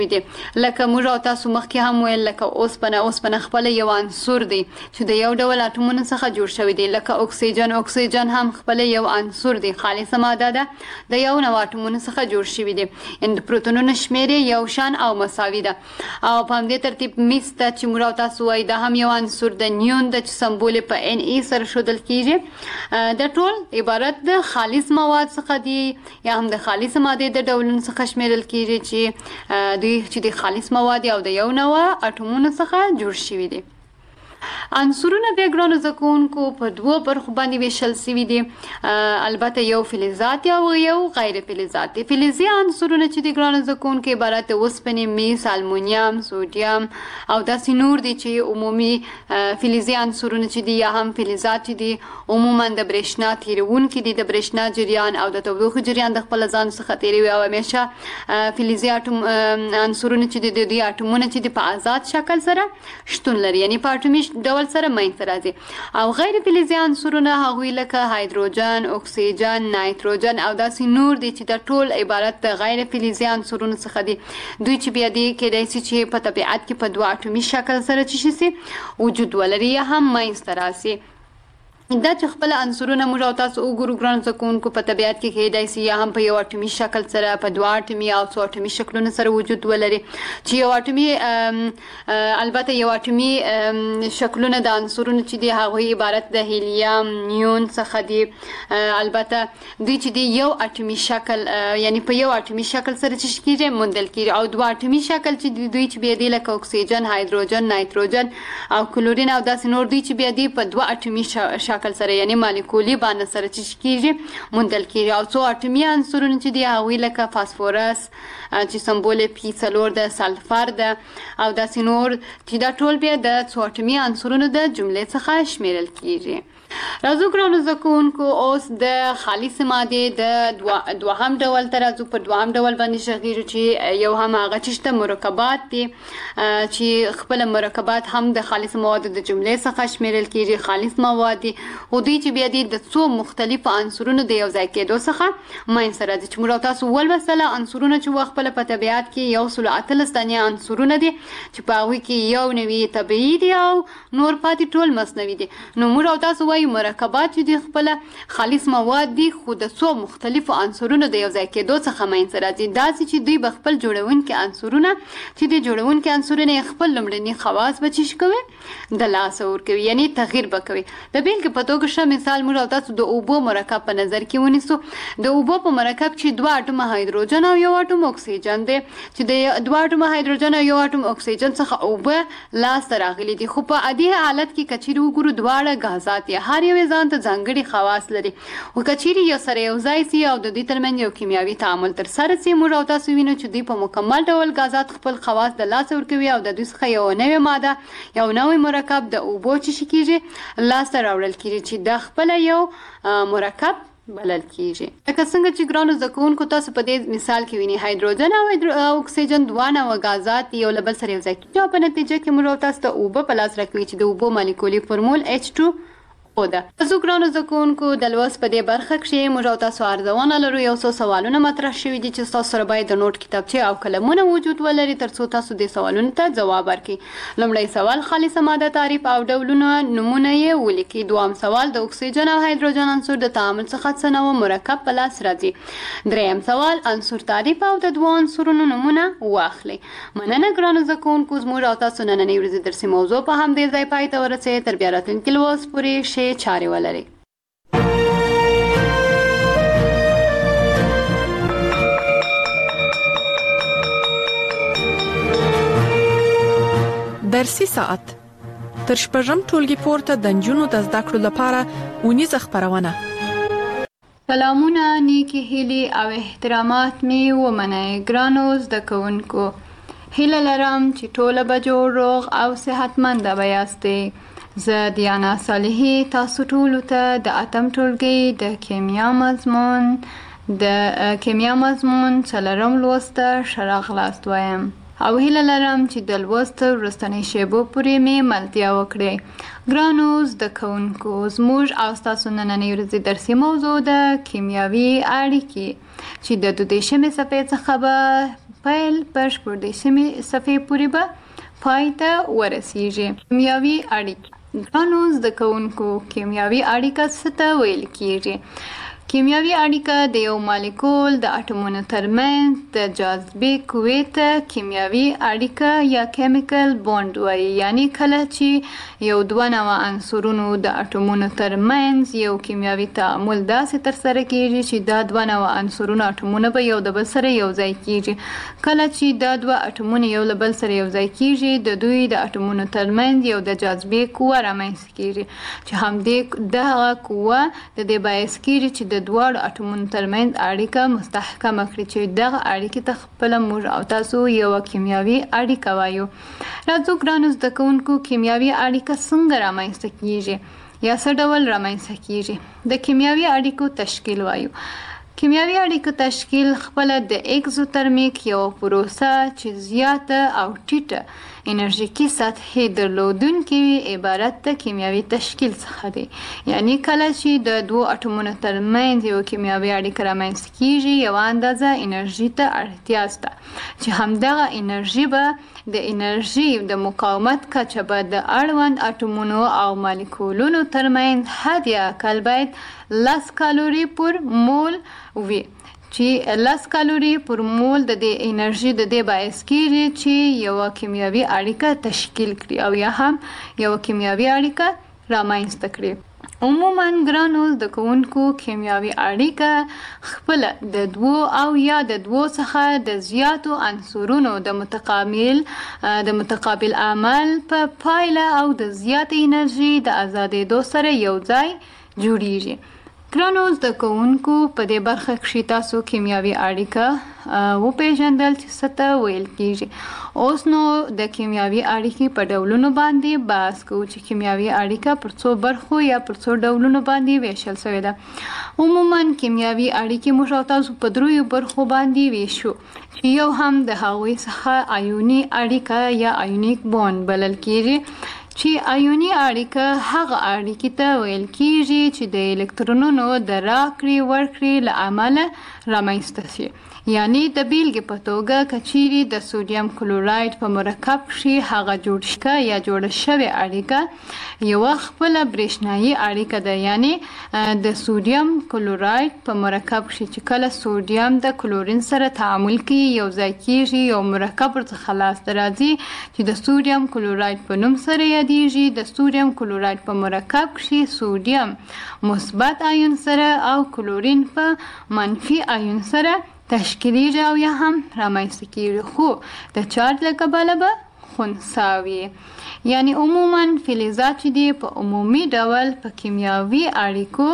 لکه موږ او تاسو مخکې هم ویل لکه اوسپنه خپل یو عنصر دی چې د یو ډول اټومونو څخه جوړ شوی دی. لکه اکسیجن هم خپل یو عنصر دی، خالصه ماده ده، د یو نوع اټومونو څخه جوړ شوی دی. د پروتونونو شمیر یو شان او مساوي ده. او په همدې ترتیب مس ته چې موږ او تاسو وایي دا هم یو عنصر د نیون د چې سمبول په ان ای سره ښودل کیږي. د ټول عبارت د خالص مواد څخه دی یا هم د خالص ماده د ډولونو څخه شمیرل کیږي چې د خالص مواد او د یو نوع اټومونو څخه جوړ شوي دي. عنصرونه بیا ګرانو زده کوونکو په دوو برخو باندې ویشل شوي دي، البته یو فلزات او یو غیر فلزات دي. فلزي عنصرونه چې دي ګرانو زده کوونکو عبارت د اوسپنې، مس، المونیم، سوډیم او داسې نور دي چې عمومي فلزي عنصرونه چې دي یا هم فلزات چې دي عموما د برېښنا تیرونکي دي، د برېښنا جریان او د تودوخې جریان د خپل ځان څخه تیروي. او همیشه فلزي عنصرونه چې دي د دې اټومونه چې دي په آزاد شکل سره شتون لري، یعنی په اټومي ډول سره منځته راځي. او غیر فلزي عنصرونه هغوی لکه هایدروجن، اکسیجن، نایتروجن او داسې نور دي چې د ټول عبارت د غیر فلزي عنصرونو څخه دي. دوی چې بیا دي کېدای شي چې په طبیعت کې په دوه اټومي شکل سره چې شي وجود ولري یا هم منځته راسي. دا چې خپل عنصرونه موږ او تاسو وګورو ګرانو زده کوونکو په طبیعت کې کېدای شي یا هم په یو اټومي شکل سره، په دوه اټومي او څو اټومي شکلونو سره وجود ولري. چې یو اټومي البته یو اټومي شکلونه د عنصرونو چې دي هغوی عبارت د هیلیم، نیون څخه دي. البته دوی چې دي یو اټومي شکل یعنی په یو اټومي شکل سره چې کېږي موندل کېږي. او دوه اټومي شکل چې دوی چې بیا دي لکه اکسیجن، هایدروجن، نایتروجن او کلورین او داسې نور دوی چې بیا دي په دوه اټومي شکل سره یعنی مالیکولي باندې سره چې کېږي موندل کېږي. او څو اټومي عنصرونه چې دي هغوی لکه فاسفورس چې سمبول پی څلور ده، سلفر ده او داسې نور چې دا ټول بیا د څو اټومي عنصرونو د جملې څخه شمیرل کېږي. راځو ګرانو زده کوونکو اوس د خالصې مادې د دوهم ډول ته راځو. په دوهم ډول باندې شغیږو چې یو هم هغه چې شته مرکبات دي چې خپل مرکبات هم د خالص موادو د جملې څخه شمیرل کېږي. خالص مواد دي او دوی چې بیا دي د څو مختلفو عنصرونو د یو ځای کېدو څخه منځته راځي. چې موږ تاسو ولوستله عنصرونه چې خپله په طبیعت کې 118 دانې عنصرونه دي چې په هغوی کې یو نوي طبیعي دي او نور پاتې ټول مصنوعي دي. نو موږ او تاسو وایو مرکبات چې دي خپله خالص مواد دي خو د څو مختلفو عنصرونو د یو ځای کېدو څخه منځته راځي. داسې چې دوی به خپل جوړونکي عنصرونه چې د جوړونکي عنصرونه یې خپل لومړني خواص به څه کوي د لاسه ورکوي، یعنی تغییر به کوي. د بیلګې په توګه ښه مثال موږ او تاسو د اوبو مرکب په نظر کې ونیسو. د اوبو په مرکب چې دوه اټومه هایدروجن او یو اټوم اکسیجن دی، چې د دوه اټومه هایدروجن او یو اټوم اکسیجن څخه اوبه لاسته راغلي دي. خو په عادي حالت کې کچیرې وګورو دواړه غازات یا هر یو ځان ته ځانګړي خواص لري. خو کچیرې یو سره یو ځای سي او د دوی ترمنځ یو کیمیاوي تعامل ترسره سي، موږ او تاسو وینو چې دوی په مکمل ډول غازات خپل خواص د لاسه ورکوي او د دوی څخه یو نوې ماده، یو نوی مرکب د اوبو چې کېږي لاسته راوړل کېږي چې د خپله یو مرکب بلل کېږي. لکه څنګه چې ګرانو زده کوونکو تاسو په دې مثال کې وینئ هایدروجن او اکسیجن دوه نوعه غازات یو له بل سره یو ځای کېږي او په نتیجه کې موږ او تاسو ته اوبه په لاس راکوي چې د اوبو مالیکولي فورمول H2 ده. زه ګرانو زده کوونکو د لوست په دې برخه کې موږ او تاسو ارزونه لرو. یو څو سوالونه مطرح شوي دي چې ستاسو سره باید د نوټ کتابچې او قلمونه وجود ولري تر څو تاسو دې سوالونو ته ځواب ورکړئ. لومړی سوال خالصه ماده تعریف او ډولونه نومونه یې ولیکئ. دویم سوال د اکسیجن او هایدروجن عنصر د تعامل څخه څه نوع مرکب په لاس راځي. دریم سوال عنصر تعریف او د دوه عنصرونو نومونه واخلئ. مننه ګرانو زده کوونکو، زموږ او تاسو نننۍ ورځې درسي موضوع په همدې ځای پای ته ورسېد. تر بیا راتلونکي لوست پورې چارې ولري. درسي ساعت تر شپږم ټولګي پورته د نجونو د زده کړو لپاره ونیزه خبرونه. سلامونه، نیکی هیلې او احترامات می ومنئ ګرانو زده کوونکو. هیله لرم چې ټوله به جوړ، روغ او صحتمند به یاستئ. زه دیانا صالحي تاسو ټولو ته د اتم ټولګي د کیمیا مضمون څلورم لوست ته ښه راغلاست وایم او هیله لرم چې د لوست وروستنۍ شیبو پورې مې ملتیا وکړئ. ګرانو زده کوونکو، زموږ او ستاسو نننۍ ورځې درسي موضوع د کیمیاوي اړیکې چې د 22مې صفحې څخه به پیل پر 14 صفحې پورې به پای ته ورسیږي. کیمیاوي اړیکې. ګرانو زده کوونکو، کیمیاوي اړیکه څه ته ویل کیږي؟ کیمیاوي اړیکه د یو مالیکول د اټومونو ترمنځ د جاذبې قوې ته کیمیاوي اړیکه یا کیمیکل بوند وایي. یعنی کله چې یو دوه نوع عنصرونو د اټومونو ترمنځ یو کیمیاوي تعامل داسې ترسره کیږي چې دا دوه نوع عنصرونو اټومونه به یو د بل سره یو ځای کیږي. کله چې دا دوه اټومونه یو له بل سره یو ځای کیږي، د دوی د اټومونو ترمنځ یو د جاذبې قوه رامنځته کیږي چې همدې دغه قوه د دې باعث کیږي چې د دواړو اټومونو ترمنځ اړیکه مستحکمه کړي چې دغه اړیکې ته خپله موږ او تاسو یوه کیمیاوي اړیکه وایو. راځو ګرانو زده کوونکو، کیمیاوي اړیکه څنګه رامنځته کیږي یا څه ډول رامنځته کیږي؟ د کیمیاوي اړیکو تشکیل وایو. کیمیاوي اړیکو تشکیل خپله د اکزوترمیک یو پروسه چې زیاته او ټیټه انرژیکي سطحې درلودونکې وي عبارت د کیمیاوي تشکیل څخه دی. یعنی کله چې د دوو اټومونو ترمنځ یو کیمیاوي اړیکه رامنځته کیږي، یوه اندازه انرژي ته اړتیا شته چې همدغه انرژي به د انرژي د مقاومت کچه به د اړوند اټومونو او مالیکولونو ترمنځ حد اقل باید 10 کالوري پر مول وي، چې 10 کالوري پر مول د دې انرژي د دې باعث کیږي چې یوه کیمیاوي اړیکه تشکیل کړي او یا هم یوه کیمیاوي اړیکه رامنځته کړي. عموما ګرانو زده کوونکو، کیمیاوي اړیکه خپله د دوو او یا د دوو څخه د زیاتو عنصرونو د متقابل عمل په پایله او د زیاتې انرژي د ازادېدو سره یو ځای جوړیږي. ګرانو زده کوونکو، په دې برخه کښې تاسو کیمیاوي اړیکه وپېژندل چې څه ته ویل کیږي. اوس نو د کیمیاوي اړیکې په ډولونو باندې بحث کوو چې کیمیاوي اړیکه پر څو برخو یا پر څو ډولونو باندې ویشل شوې ده. عموما کیمیاوي اړیکې موږ او تاسو په دریو برخو باندې ویشو چې یو هم د هغوی څخه آیوني اړیکه یا آیونیک بوند بلل کیږي، چې آیوني اړیکه هغه اړیکې ته ویل کیږي چې د الکترونونو د راکړې ورکړې له امله رامنځته شي. یعنی د بیلګې په توګه که چیرې د سودیم کلوراید په مرکب کښې هغه جوړه شوې اړیکه یوه خپله برېښنایي اړیکه ده. یعنی د سودیم کلوراید په مرکب کښې چې کله سودیم د کلورین سره تعامل کوي یو ځای کیږي، یو مرکب ورڅخه لاسته راځي چې د سودیم کلوراید په نوم سره یادیږي. د سودیم کلوراید په مرکب کښې سودیم مثبت آیون سره او کلورین په منفي آیون سره تشکیلیږي او یا هم رامنځته کیږي، خو د چارج له کبله به خنثی وي. یعنی عموما فلزات چې دي په عمومي ډول په کیمیاوي اړیکو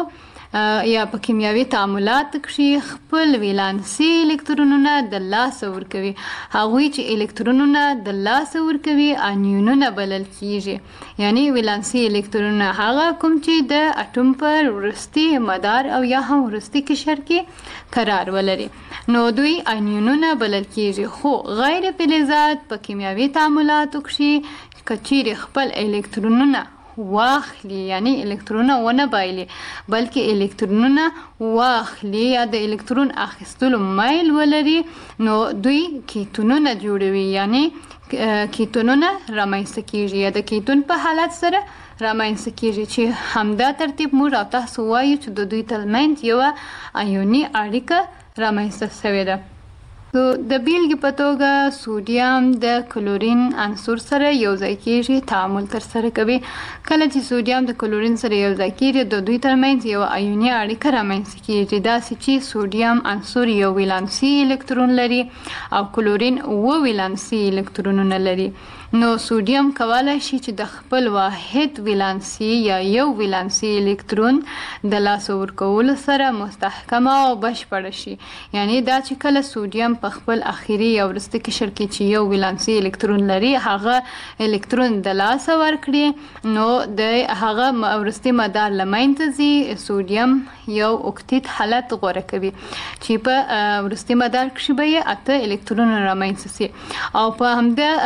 یا په کیمیاوي تعاملات کښې خپل ولانسي الکترونونه د لاسه ورکوي. هغوی چې الکترونونه د لاسه ورکوي انیونونه بلل کیږي. یعنی ولانسي الکترونونه هغه کوم چې د اټوم پر وروستي مدار او یا هم وروستي قشر کې قرار ولري نو دوی انیونونه بلل کیږي. خو غیر فلزات په کیمیاوي تعاملاتو کښې که چیرې خپل الکترونونه واخلي، یعنی الکترونونه ونه بایلي بلکې الکترونونه واخلي یا د الکترون اخیستلو میل ولري، نو دوی کیتونونه جوړوي. یعنی کیتونونه رامنځته کیږي یا د کیتون په حالت سره رامنځته کیږي چې همدا ترتیب موږ او تاسو وایو چې د دوی ترمنځ یوه آیوني اړیکه رامنځته شوې ده. د بیلګې په توګه سودیم د کلورین عنصر سره یو ځای کیږي، تعامل ترسره کوي. کله چې سودیم د کلورین سره یو ځای کیږي د دوی ترمنځ یوه آیوني اړیکه رامنځته کیږي، داسې چې سودیم عنصر یو ولانسي الکترون لري او کلورین 7 ولانسي الکترونونه لري. نو سودیم کولی شي چې د خپل واحد ولانسي یا یو ولانسي الکترون د لاسه ورکولو سره مستحکمه او بشپړه شي. یعنی دا چې کله سودیم په خپل اخیری یا وروستي قشر کې چې یو ولانسي الکترون لري هغه الکترون د لاسه ورکړي نو د هغه وروستي مدار له منځه ځي. سودیم یو اکتیت حالت غوره کوي چې په وروستي مدار کښې به یې 8 الکترونونه رامنځته سي او په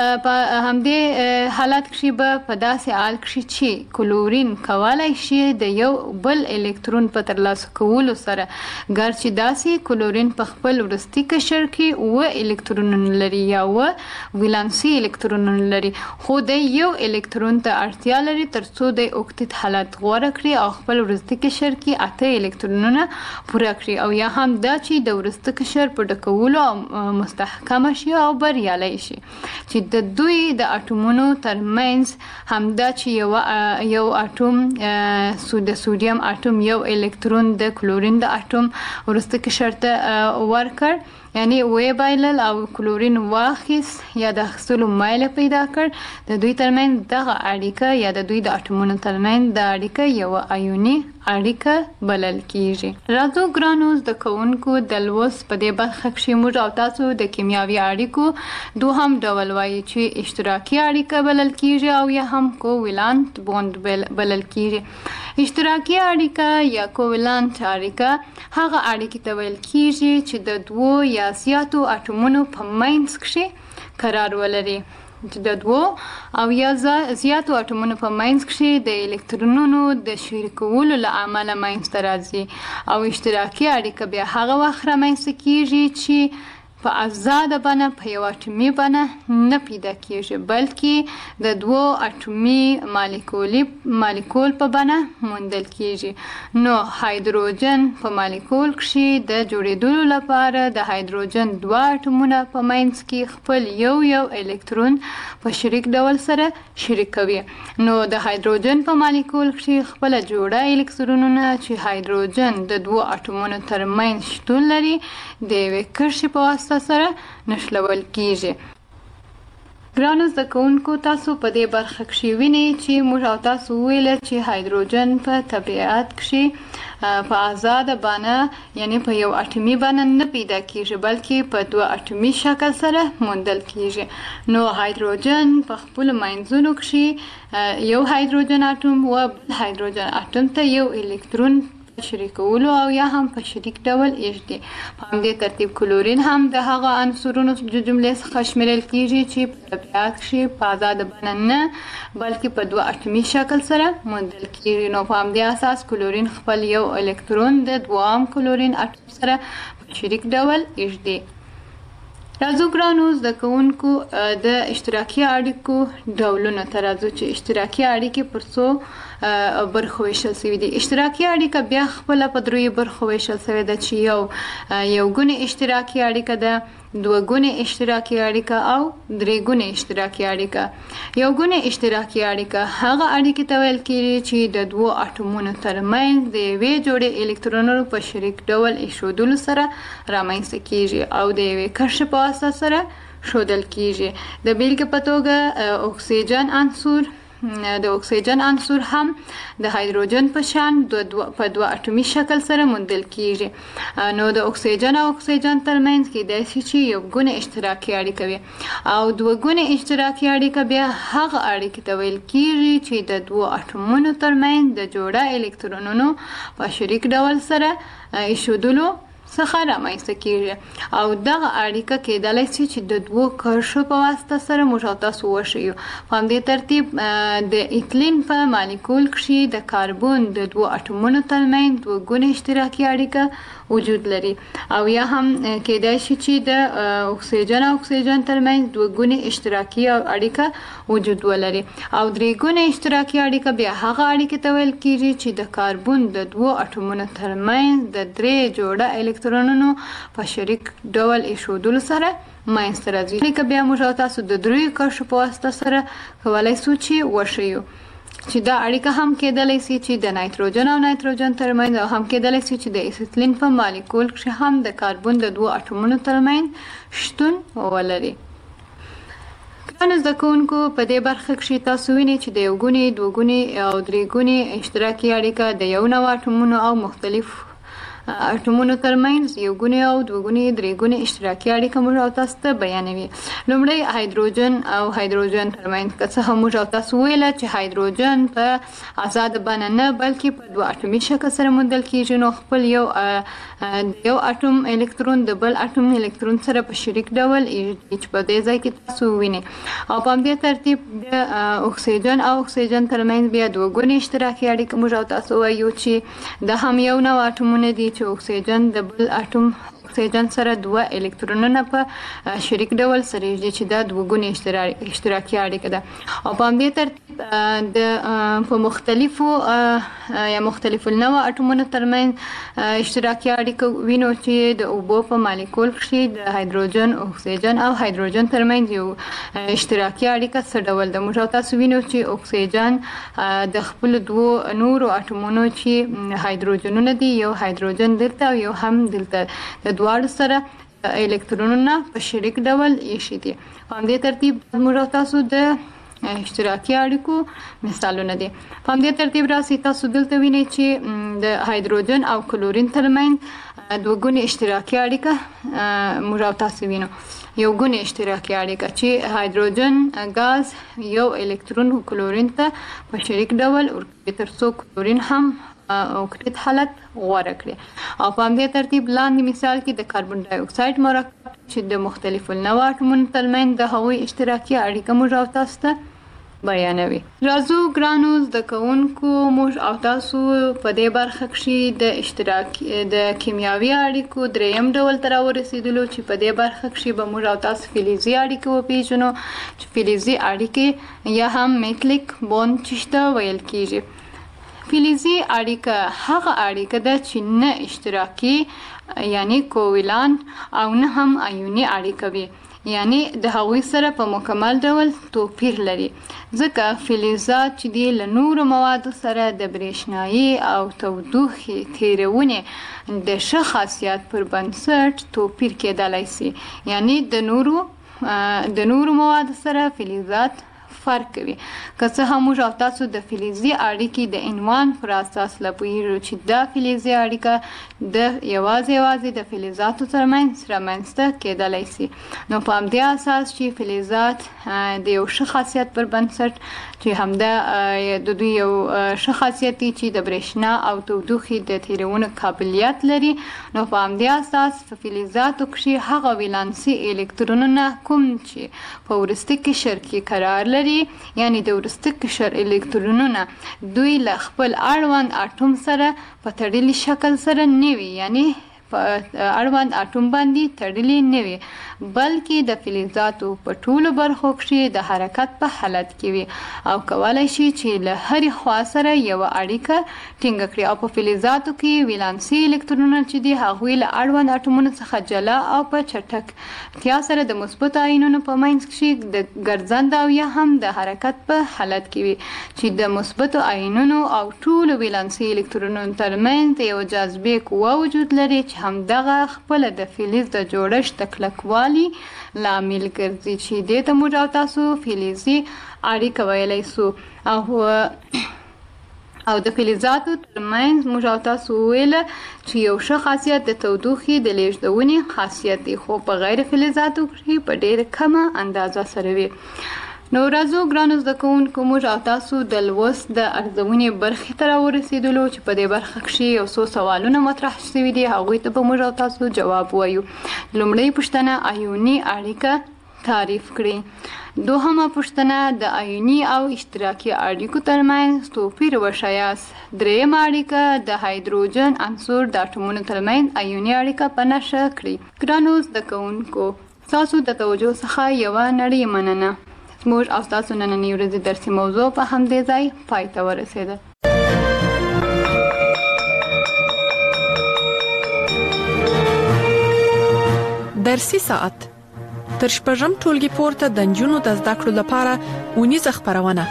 همدې حالت کښې به په داسې حال کښې چې کلورین کولی شي د یو بل الکترون په ترلاسه کولو سره ګر چې داسې کلورین په خپل وروستي قشر کې کې 9 الکترونونه لري یا 9 ولانسي الکترونونه لري خو د یو الکترون ته اړتیا لري ترڅو د اوکتیت حالت غوره کړي او خپل وروستي قشر کې 8 الکترونونه پوره کړي او یا هم دا چې د وروستي قشر په ډکولو مستحکم شي او بریالي شي چې د دوی د اټومونو ترمنځ همدا چې یو اټوم د سودیم اټوم یو الکترون د کلورین د اټوم وروستي قشر ته ورکړ یعنی وی بایلل او کلورین واخیس یا د اخیستلو مایل پیدا کړ د دوی ترمنځ دغه اړیکه یا د دوی د اټومونو ترمنځ د اړیکه یو آیوني اړیکه بلل کیږي. راځو ګرانو زده کوونکو د لوست په دې برخه کې موږ او تاسو د کیمیاوي اړیکو دوهم ډول وایي چې اشتراکي اړیکه بلل کیږي او یا هم کوولانت بوند بلل کیږي. اشتراکي اړیکه یا کوولانت اړیکه هغه اړیکه ته ویل کیږي چې د دوو یا زیاتو اټومونو په منځ کې قرار ولري چې د دوو او یا زیاتو اټومونو په منځ کې د الکترونونو د شریکولو له امله منځته راځي او اشتراکي اړیکه بیا هغه وخت رامنځته کیږي چې په آزاده بڼه په یو اټومي بڼه نه پیدا کیږي بلکې د دوو اټومي مالیکول په بڼه موندل کیږي. نو هایدروجن په مالیکول کې د جوړېدلو لپاره د هایدروجن دوه اټومونه په منځ کې خپل یو الکترون په شریک ډول سره شریکوي. نو د هایدروجن په مالیکول کې خپل جوړه الکترونونه چې هایدروجن د دوه اټومونو ترمنځ شتون لري د یوې کرښې په واسطه سره نښلول کیږي. ګرانو زده کوونکو تاسو په دې برخه کې وینئ چې موږ او تاسو ویل چې هایدروجن په طبیعت کې په آزاده بڼه یعنی په یو اټومي بڼه نه پیدا کیږي بلکې په دوه اټومي شکل سره موندل کیږي. نو هایدروجن په خپل منځونو کې یو هایدروجن اټوم او بل هایدروجن اټوم ته یو الکترون شریکولو او یا هم په شریک ډول ایږدي. په همدې ترتیب کلورین هم د هغه عنصرونو د جملې څخه شمیرل کیږي چې په طبیعت کې په آزاده بڼه نه بلکې په دوه اټومي شکل سره موندل کیږي. نو په همدې اساس کلورین خپل یو الکترون د دوام کلورین اټوم سره په شریک ډول ایږدي. راځو ګرانو زده کوونکو د اشتراکي اړیکو ډولونه ته راځو چې اشتراکي اړیکې پر څو برخو ویشل شوي دي. اشتراکي اړیکه بیا خپله په دریو برخو ویشل شوې ده چې یو ګونې اشتراکي اړیکه ده، دوه ګونې اشتراکي اړیکه او درې ګونې اشتراکي اړیکه. یو ګونې اشتراکي اړیکه هغه اړیکې ته ویل کیږي چې د دوو اټومونو ترمنځ د یوې جوړې الکترونونو په شریک ډول ایښودلو سره رامنځته کیږي او د یوې کرښې په واسطه سره ښودل کیږي. د بیلګې په توګه اکسیجن عنصر د اکسیجن عنصر هم د هایدروجن په شان په دوه اټومي شکل سره موندل کیږي. نو د اکسیجن او اکسیجن ترمنځ کېدای شي چې یو ګونې اشتراکي اړیکه وي او دوه ګونې اشتراکي اړیکه بیا هغه اړیکې ته ویل کیږي چې د دوه اټومونو ترمنځ د جوړه الکترونونو په شریک ډول سره ایښودلو څخه رامنځته کیږي او دغه اړیکه کېدلی شي چې د دوو کرښو په واسطه سره موږ او تاسو وښیو. په همدې ترتیب د ایتلین په مالیکول کې د کاربون د دوو اټومونو ترمنځ دوه ګونې اشتراکي اړیکه وجود لري او یا هم کېدای شي چې د اکسیجن او اکسیجن ترمنځ دوه ګونې اشتراکي اړیکه وجود ولري او درې ګونې اشتراکي اړیکه بیا هغه اړیکه ته ویل کیږي چې د کاربون د دوو اټومونو ترمنځ د درې جوړه الکترونونو په شریک ډول ایښودلو سره منځته راځي. لکه بیا موږ او تاسو د دریو کرښو په واسطه سره کولی شو چې وښیو چې دا اړیکه هم کېدلی شي چې د نایتروجن او نایتروجن ترمنځ او هم کېدلی شي چې د ایسیټلین په مالیکول کې هم د کاربون د دوو اټومونو ترمنځ شتون ولري. ګرانو زده کوونکو په دې برخه کې تاسو وینئ چې د یو ګونې، دوه ګونې او درې ګونې اشتراکي اړیکه د یو نوع اټومونو او مختلف اټومونو ترمنځ یو ګونې او دوه ګونې درې ګونې اشتراکي اړیکه موږ او تاسو ته بیانوي. لومړی هایدروجن او هایدروجن ترمنځ که څه هم موږ او تاسو ویله چې هایدروجن په آزاده بڼه نه بلکې په دوه اټومي شکل سره موندل کیږي نو خپل یو اټوم الکترون د بل اټوم الکترون سره په شریک ډول چې په دې ځای کې تاسو وینئ او په همدې ترتیب د اکسیجن او اکسیجن ترمنځ بیا دوه ګونې اشتراکي اړیکه موږ او تاسو وایو چې دا هم یو نوع اټومونه دي چې اکسیجن د بل اټوم اکسیجن سره 2 الکترونونه په شریک ډول سره یوځای چې دا دوه ګونې اشتراکي اړیکه ده. او په همدې ترتیب د په مختلفو نوع اټومونو ترمنځ اشتراکي اړیکه وینو چې د اوبو په مالیکول کې د هایدروجن، اکسیجن او هایدروجن ترمنځ یو اشتراکي اړیکه څه ډول ده. موږ تاسو وینو چې اکسیجن د خپل دوه نورو اټومونو چې هایدروجنونه دي، یو هایدروجن دلته او یو هم دلته، د دواړو سره الکترونونه په شریک ډول ایښي دي. په همدې ترتیب موږ تاسو د اشتراکي اړیکو مثالونه دي. په همدې ترتیب راسي تاسو دلته وینئ چې د هایدروجن او کلورین ترمنځ دوه ګونې اشتراکي اړیکه موږ تاسو وینو. یو ګونې اشتراکي اړیکه چې هایدروجن غاز یو الکترون کلورین ته په شریک ډول ورکوي ترڅو کلورین هم اوکتیت حالت غوره کړي. او په همدې ترتیب لاندې مثال کې د کاربن ډای اکساید مرکب چې د مختلفو نوع اټومونو ترمنځ د هغوی اشتراکي اړیکه موږ تاسو ته بیانوي. راځو ګرانو زده کوونکو، موږ او تاسو په دې برخه کې د کیمیاوي اړیکو دریم ډول ته راورسېدلو چې په دې برخه کې به موږ او تاسو فلزي اړیکې وپېژنو چې فلزي اړیکې یا هم میټلیک بوند چې ویل کېږي. فلزي اړیکه هغه اړیکه ده چې نه اشتراکي یعنی کوولانت او نه هم آیوني اړیکه وي، یعنی د هغوی سره په مکمل ډول توپیر لري، ځکه فلزات چې دي له نورو موادو سره د برېښنایي او تودوخې تیرونې د ښه خاصیت پر بنسټ توپیر کېدلی سي. یعنی د نورو موادو سره فلزات فرق کوي. که څه هم موږ او تاسو د فلزي اړیکې د عنوان پر اساس پوهیږو چې دا فلزي اړیکه د یوازې د فلزاتو ترمنځ رامنځته کېدلی سي. نو په همدې اساس چې فلزات د یو ښه خاصیت پر بنسټ چې همدا د دوی یو ښه خاصیت دی چې د برېښنا او تودوخې د تیرولو قابلیت لري، نو په همدې اساس په فلزاتو کې هغه ولانسي الکترونونه کوم چې په وروستي قشر کې قرار لري، یعنی د وروستي قشر الکترونونه دوی له خپل اړوند اټوم سره په تړلي شکل سره نه وي، یعنی په اړوند اټوم باندې تړلي نه وي، بلکې د فلزاتو په ټولو برخو کې د حرکت په حالت کې وي او کولای شي چې له هرې خوا سره یوه اړیکه ټینګه کړي. او په فلزاتو کې ولانسي الکترونونه چې دي هغوی له اړوند اټومونو څخه جلا او په چټکتیا سره د مثبتو آیونونو په منځ کې د ګرځند او یا هم د حرکت په حالت کې وي، چې د مثبتو آیونونو او ټولو ولانسي الکترونونو ترمنځ یو جاذبې قوه وجود لري چې همدغه خپله د فلز د جوړښت د کلکوالي لامل ګرځي، چې دې ته موږ او تاسو فلزي اړیکه ویلی سو. او د فلزاتو ترمنځ موږ او تاسو وویله چې یو ښه خاصیت د تودوخې د لیږدونې خاصیت دی، خو په غیر فلزاتو کې په ډېره کمه اندازه سره وي. نو راځو ګرانو زده کوونکو، موږ او تاسو د لوست د ارزونې برخې ته راورسېدلو چې په دې برخه کې یو څو سوالونه مطرح شوي دي، هغوی ته به موږ او تاسو جواب وایو. لومړۍ پوښتنه آیوني اړیکه تعریف کړئ. دوهمه پوښتنه د آیوني او اشتراکي اړیکو ترمنځ توپیر وښایاست. درېیمه اړیکه د هایدروجن عنصر د اټومونو ترمنځ آیوني اړیکه په نښه کړئ. ګرانو زده کوونکو، ستاسو د توجه څخه یوه نړۍ مننه. موږ او تاسو نننۍ ورځې درسي موضوع په همدې ځای پای ته ورسېده. درسي ساعت تر شپږم ټولګي پورته د نجونو د زده کړو لپاره اونیزه خپرونه.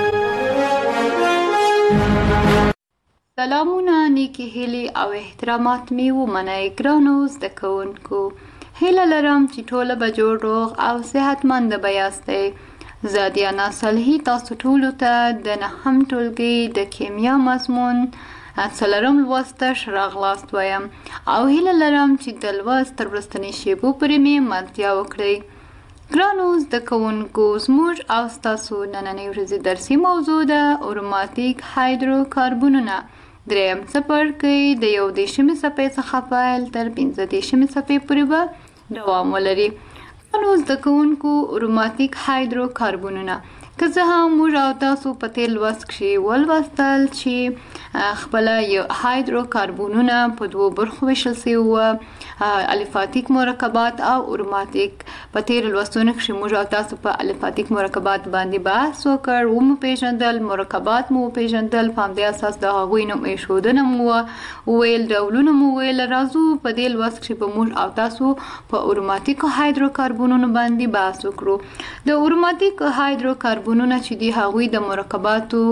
سلامونه، نیکی هیلې او احترامات مې ومنئ ګرانو زده کوونکو. هیله لرم چې ټوله به جوړ روغ او صحتمند به یاستئ. زه دیانا صالحي تاسو ټولو ته د نهم ټولګي د کیمیا مضمون څلورم لوست ته راغلاست وایم او هیله لرم چې د لوست تر وروستنۍ شیبو پورې مې ملتیا وکړئ. ګرانو زده کوونکو، زموږ او ستاسو نننۍ ورځې درسي موضوع ده اروماتیک هایدروکاربنونه. دریم څپرکی د 11مې صفحې څخه پیل تر 15مې صفحې پورې به دوام ولري. ګرانو زده کوونکو، اروماتیک هایدروکاربنونه که څه هم موږ او تاسو په تیر لوست کې ولوستل چې خپله هایدروکاربنونه په دوو برخو ویشل سوي وو، الفاتیک مرکبات او اروماتیک. په تیر لوستونو کې موږ او تاسو په الفاتیک مرکبات باندې بحث وکړ، مو پیژندل، مرکبات مو پیژندل، په همدې اساس د هغوی نوم ایښودنه مو ویل، ډولونه مو ویل. راځو په دې لوست کې په موږ او تاسو په اروماتیک هایدروکاربنونو باندې بحث وکړو. د اروماتیک هایدروکاربنونه چې دی هغوی د مرکباتو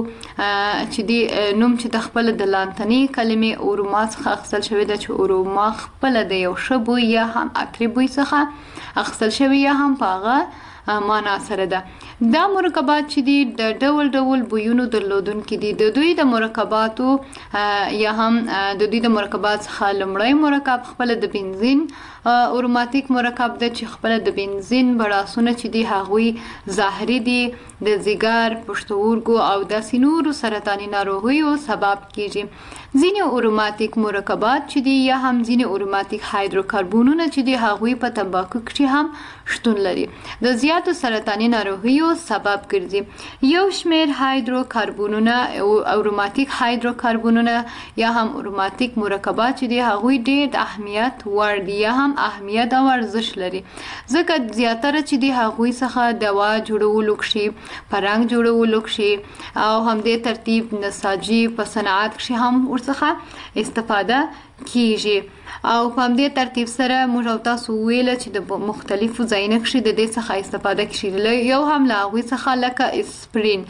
چې دی نوم چې د خپل د لاتینی کلمې اوروما څخه اخیستل شوی ده، چې اوروما خپل د یو ښه بوی یا هم عطري بوی څخه اخیستل شوی یا هم په هغه معنا سره ده. دا مرکبات چې دي د ډول ډول بویونو درلودونکي دي. د دوی د مرکباتو یا هم د دوی د مرکبات څخه لومړی مرکب خپل د بنزین اروماتیک مرکب ده، چې خپل د بنزین بړاسونه چې دي هغوی زهري دي، د ځیګر، پښتورګو او داسې نورو سرطاني ناروغیو سبب کیږي. ځینې اروماتیک مرکبات چې دي یا هم ځینې اروماتیک هایدروکاربنونه چې دي هغوی په تنباکو کې هم شتون لري، د زیاتو سرطاني ناروغیو سبب ګرځي. یو شمیر هایدروکاربنونه اروماتیک هایدروکاربنونه یا هم اروماتیک مرکبات چې دي هغوی ډېر د اهمیت وړ دي یا هم اهمیت او ارزښت لري، ځکه زیاتره چې دي هغوی څخه دوا جوړولو کې، پرنګ جوړولو کې او همدې ترتیب نساجي په صنعت کې هم ورڅخه استفاده کیږي. او په همدې ترتیب سره موږ او تاسو ویل چې د مختلفو ځایونو کې د دې څخه استفاده کیږي. یو هم لا هغوی څخه لکه اسپرین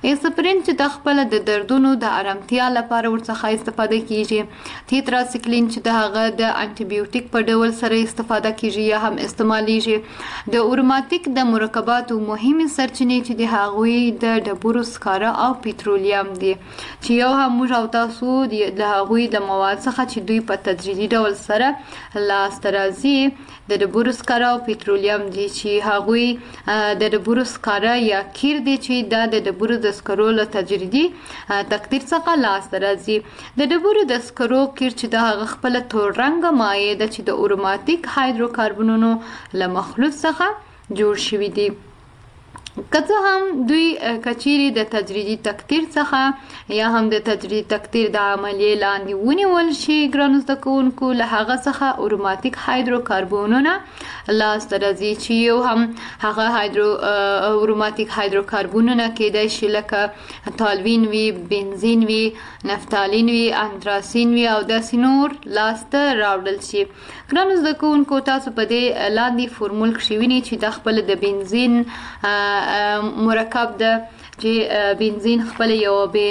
چې د خپل د دردونو د آرامتیا لپاره ورڅخه استفاده کیږي. تیتراسیکلین چې د هغه د انټي بیوټیک په ډول سره استفاده کیږي یا هم استعمالیږي. د اروماتیک د مرکباتو مهمه سرچینې چې د هغوی د ډبرو سکاره او پټرولیم دي، چې یو هم موږ او تاسو د هغوی د مواد څخه چې دوی په تدریجي ډول سره لاسته راځي د ډبرو سکاره او پټرولیم دي، چې هغوی د ډبرو سکاره یا قیر دي چې دا د ډبرو د سکرو له تجربي تقدیر څخه لاسته راځي. د ډبرو د سکرو قیر چې د هغه خپل تور رنګه مایع ده چې د اروماتیک هایدروکاربنونو له مخلوط څخه جوړ شوی دي. که څه هم دوی کچيري د تجربي تقدیر څخه یا هم د تجربي تقدیر د عملیې لاندې ونیول شي، ګرانو زده کوونکو له هغه څخه اروماتیک هایدروکاربنونه لاسته راځي، چې یو هم هغه اروماتیک هایدروکاربنونه کېدای شي لکه تالوین وي، بنزین وي، نفتالین وي، انتراسین وي او داسې نور لاسته راوړل شي. ګرانو زده کوونکو تاسو په دې لاندې فورمول کې وینئ چې د خپل د بنزین مرکب ده، چې بنزین خپل یو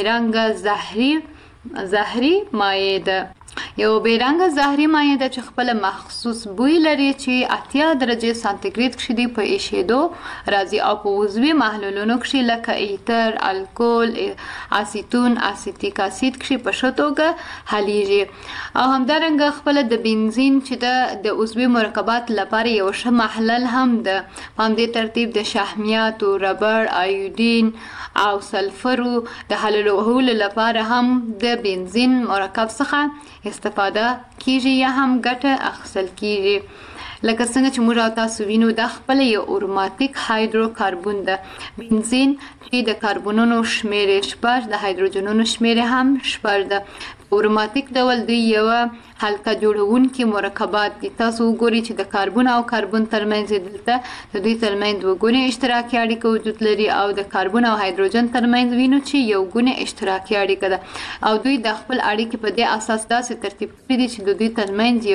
بیرنګ زهري مایع ده، یو بیرنګ زهري مایع ده چې خپل مخصوص بوی لري، چې 80 درجه سانتیګریډ کې دی په ایشېدو راځي او په عضوي محلولونو کې لکه ایتر، الکول، اسیتون، اسیتیک اسید کې په شتوګه حلیږي. او همدارنګه خپل د بنزین چې د عضوي مرکبات لپاره یو ښه محلل هم ده. په همدې ترتیب د شحمیات، ربړ، ایودین او سلفرو د حلولو لپاره هم د بنزین مرکب څخه استفاده کیږي یا هم ګټه اخیستل کیږي. لکه څنګه چې موږ او تاسو وینو دا خپل یو اروماتیک هایدروکاربن ده. بنزین چې د کاربونونو شمیرې 6، د هایدروجنونو شمیرې هم 6 ده. اروماتیک ډول دوی یو حلقه جوړونکي مرکبات دي. تاسو وګورئ چې د کاربن او کاربن ترمنځ دلته د دوی ترمنځ دوه ګونې اشتراکي اړیکه وجود لري او د کاربن او هایدروجن ترمنځ وینو چې یو ګونې اشتراکي اړیکه ده او دوی د خپل اړیکې په دې اساس داسې ترتیب کړی دي چې د دوی ترمنځ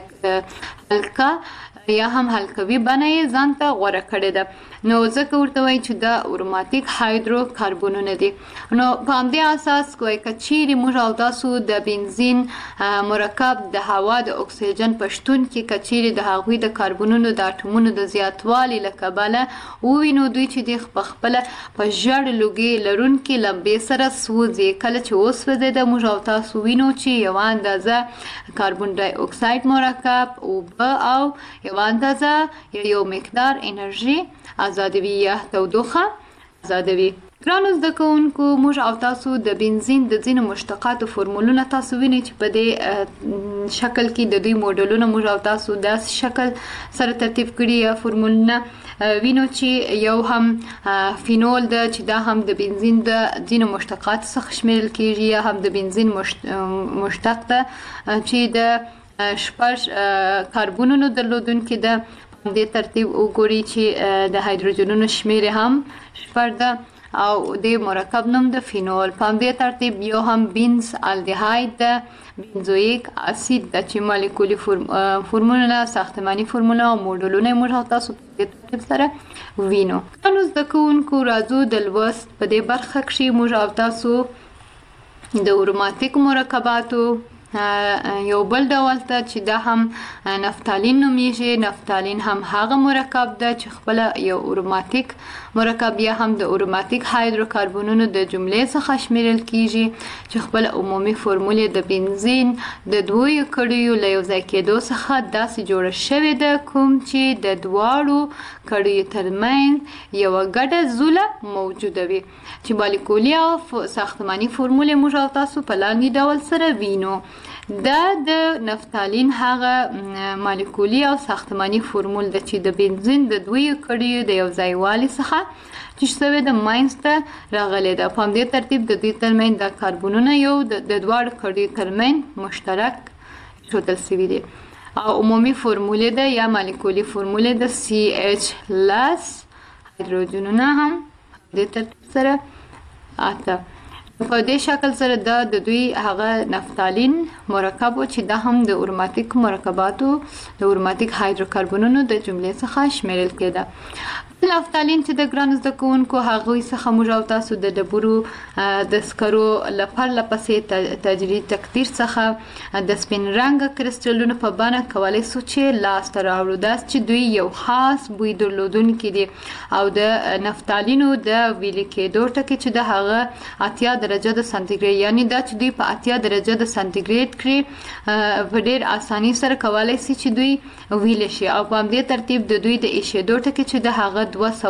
یو حلقه یا هم حلقوي بڼه یې ځان ته غوره کړې ده. نو ځکه ورته وایي چې دا اروماتیک هایدروکاربنونه دي. نو په همدې اساس کوی که چیرې موږ او تاسو د بنزین مرکب د هوا د اکسیجن په شتون کې که چیرې د هغوی د کاربنونو د اټومونو د زیاتوالي له کبله ووینو دوی چې د خپله په ژړ لوګي لرونکي لمبې سره سوځي. کله چې وسوځېده موږ او تاسو وینو چې یوه اندازه کاربن ډای اکساید مرکب، اوبه او یوه اندازه یو مقدار انرژي آزادوي یا تودوخه آزادوي. ګرانو زده کوونکو موږ او تاسو د بنزین د ځینو مشتقاتو فورمولونه تاسو وینئ چې په دې شکل کې د دوی موډلونه موږ او تاسو داسې شکل سره ترتیب کړي یا فورمولونه وینو چې یو هم فینول ده چې دا هم د بنزین د ځینو مشتقات څخه شمیرل کیږي یا هم د بنزین مشتق ده چې د شپږ کاربونونو درلودونکي ده. دې ترتیب وګوري چې د هایدروجنونو شمیر هم شپږ ده او د مرکب نوم د فینول. په دې ترتیب یو هم بینز الډیهاید ده، بنزویک اسید د چې مالیکولي فرمولونه، ساختماني فرموله او موډلونه موږ تاسو په دې ترتیب سره وینو. نو زده کوونکو راځو د لوست په دې برخه کې موږ تاسو د اروماتیک مرکباتو یو بل ډول ته چې دا هم نفتالین نومیږي. نفتالین هم هغه مرکب ده چې خپل یو اروماتیک مرکب یا هم د اروماتیک هایدروکاربونونو د جملې څخه شمیرل کیږي چې خپل عمومي فرمول د بنزین د دوی کړیو له یو ځای کېدو څخه داسې جوړه شوې ده کوم چې د دواړو کړیو ترمنځ یو ګډه زوله موجوده وي چې مالیکولي او ساختماني فرمول موږ تاسو په لاندې ډول سره وینو. دا د نفتالین هغه مالیکولي او ساختماني فرمول ده چې د بنزین د دوی کړیو د یو ځای والي څخه چې شوی د ماینس ته راغلی ده. په همدې ترتیب د دوی ترمنځ د کاربونونه یو د دواړو کړیو ترمنځ مشترک ښودل شوي دي او عمومي فرمول ده یا مالیکولي فرمول ده CH+ هایدروجنونه هم د ترتیب سره اته. په دې شکل سره د دوی هغه نفتالین مرکب چې دا هم د اروماتیک مرکباتو د اروماتیک هایدروکاربونونو د جملې څخه شمیرل کېده. نفتالین چې د ګران زده کوونکو هغوی څخه موږ تاسو د ډبرو د سکرو لپاره پسې تجرید تقدیر څخه د سپین رنګ کرسټلونو په بڼه کولای شو چې لاس ته راوړو. دا چې دوی یو خاص بوی درلودونکي دي او د نفتالینو د ویلي کېدو ټکي چې د هغه 80 درجه د سانتیګریډ یعنی دا چې دوی په 80 درجه د سانتیګریډ کې په ډېر اساني سره کولای شي چې دوی ویل شي او په دې ترتیب د دوی د ایشېدو ټکي چې د هغه